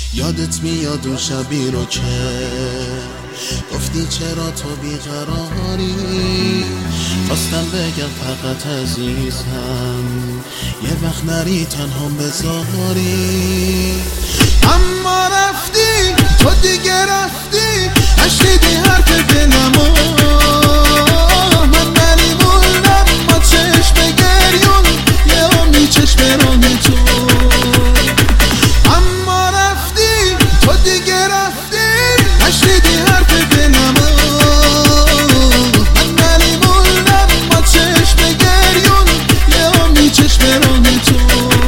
یادت میاد اون شبی رو که گفتی چرا تو بیقراری، خواستم بگم فقط عزیزم یه وقت نری تنها بذاری، اما رفتی تو دیگه رفتی، نشنیدی حرف دلمو، من نمیمونم با چشم گریون یه امی چشم راه تو، اما رفتی تو دیگه رفتی، نشنیدی حرف دلمو، من نمیمونم با چشم گریون یه امی چشم راه تو،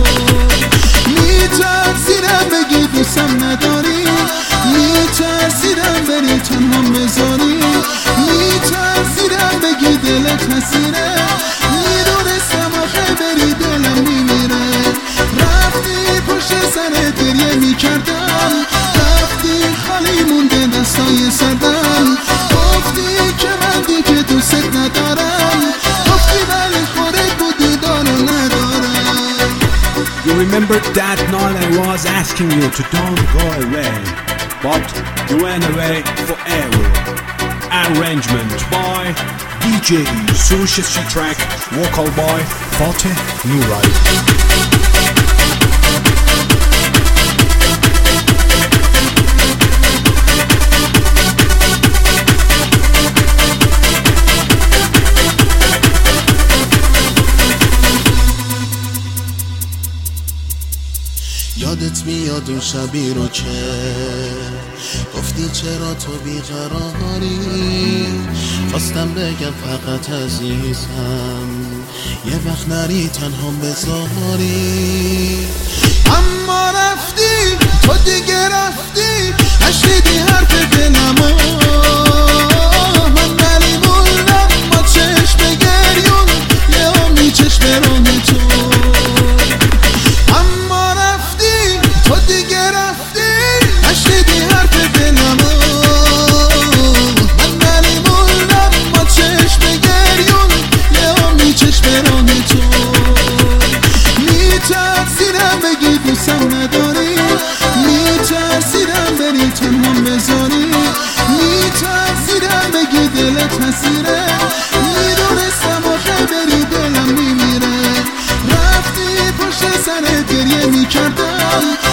میترسیدم بگی دوستم نداری، میترسیدم بری تنها بذاری، میترسیدم بگی دلت حسیره، میدونستم آخه بری دلم میمیره، رفتی پشت سرت گریه میکردم، رفتی خالی مونده دستای سردم، گفتی که من دیگه دوست ندارم، گفتی ولی خودت بودی دارو ندارم. You remember that night I was asking you to don't go away, but you went away forever. Arrangement by DJ Sushi Track, vocal by Fateh Nuray. یادت میاد اون شبی رو که گفتی چرا تو بیقراری، خواستم بگم فقط عزیزم یه وقت نری تنها بذاری، اما رفتی تو دیگه رفتی، نشنیدی حرف دلمو، من نمیمونم با چشم گریون یه امی چشم راه تو، تو دیگه رفتی، نشنیدی حرف دلمو، من نمیمونم با چشم گریون یه امی چشم راه تو، میترسیدم بگی دوستم نداری، میترسیدم بری تنها بذاری، میترسیدم بگی دلت حسیره، میدونستم آخه بری دلم میمیره، رفتی پشت سرت گریه میکردم،